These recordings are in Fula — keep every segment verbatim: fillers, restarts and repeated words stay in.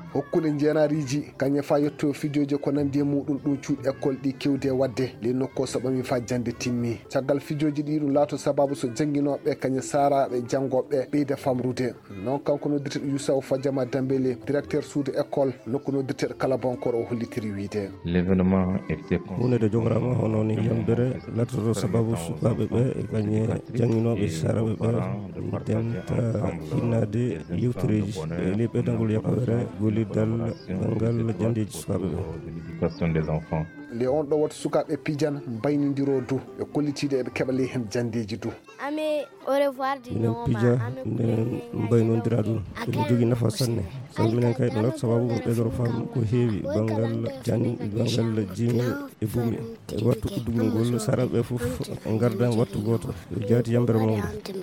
hokkude jenariji kanye fa yetto fijoje ko nandi mudum dum cuud école di kewde wadde le nokko sabami fa jande timmi tagal fijoji di dum lato sababu so janginobe kanye sarabe jangobe beede famrude non kanko no dirte Youssou Fadiama Dambélé directeur suude école nokko no dirte kala bankor o hollitiri wiide l'événement était wonde de jograma hono ni yambere lato sababu sukabe be kanye janginobe sarabe be denta hinade yewtreji lebe dangol yakawere golidal bangal jandeji sukabe l'éducation des enfants le on do wat sukabe pijan baynindiro du e kollitide be kebale hen jandeji du ame au revoir di no pija baynondira du ko jogi nafa sanne salminen kay do sababu be do fam ko heewi bangal jan bangal jimi e bumi wattu ko dugul gol sarabe fof gardan wattu goto jaati yambere mo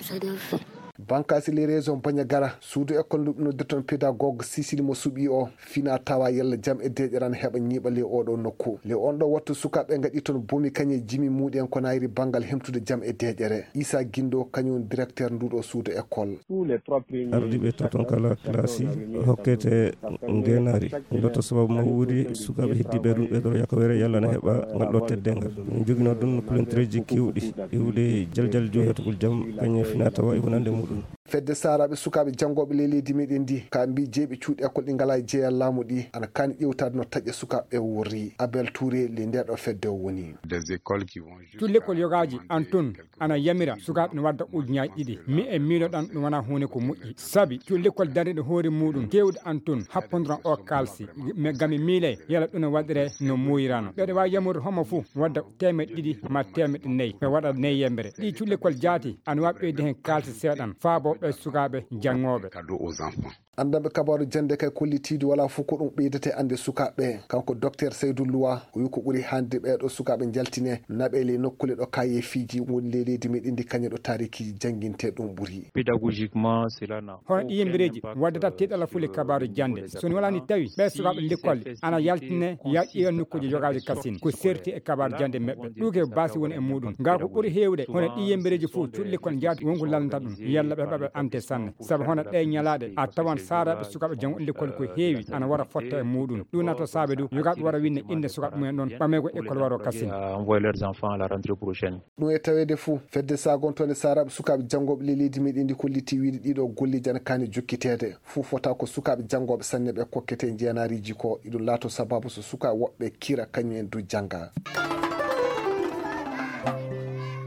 bankasi les raisons bagna gara suudu école no dirton pédagogue sisili mo subi o fina tawa yalla jam e dejeran heba nyibale o do nokku le on do wattu sukabe ngadi ton bumi kanye jimi muden ko nayri bangal hemtude jam e dejere Issa Guindo kanyon directeur ndudo suudu école ardibe ton kala classe hokkete ngenari lotto sababu mo wuri sukabe hiddibe dum be do yakawere yalla na heba ngaldo teddengal jogino dun kulentreji kiwdi iwde jaljal joyetugul jam kanye fina tawa e wonande mudum fedde sarabe sukabe jangobe leledi meden di ka mbi jeebe cuudi école di ngala jeya lamudi ana kan ƴewtade no taje sukabe wuri Abel Touré le ndedo fedde woni des écoles qui vont tout l'école yogaji antun ana yamira sukabe no wadda ujnyaaj didi mi e milo dan dum wana hone ko mujji sabi tout l'école darde hoore mudum kewde antun happondran o kalsi me gami mile yala dum wadire no moyirano be wa yamur homo fu wadda temed didi ma temed ney be wada ney yembere di tout l'école jaati an wabbe de hen kalsi sedan faabo be sukabe jangobe cadeau aux enfants andabe kabaru jande kay kollitide wala fu ko dum beydete ande sukabe kanko docteur Seydou Loua wi ko buri hande be do sukabe jaltine nabele nokkule do kaye fiji won leledi medin di kanye do tariki janginte dum buri pédagogiquement cela na hon yimbereji wadata tedala fule kabaru jande so ni wala ni tawi be sukabe l'école ana yaltine ya e nokkuji jogaade kasin ko serti e kabaru jande mebbe duke basi won e mudum ngar ko buri hewde hon di yimbereji fu tulle kon jaati wonko lalanta dum yalla be babe ante sanne sabu hono de nyalaade a tawan sarabe sukabe jango l'école ko heewi ana wara fotta e mudum duna to sabe du yogabe wara winne inde sukabe men non pamego école waro kasin envoyer leurs enfants à la rentrée prochaine no e tawede fu fedde sagon tone sarabe sukabe jangobe leledi medin di kolliti wiide dido golli jan kani jokkitede fu fota ko sukabe jangobe sanne be kokkete jenariji ko ido lato sababu so suka wobbe kira kanyen du janga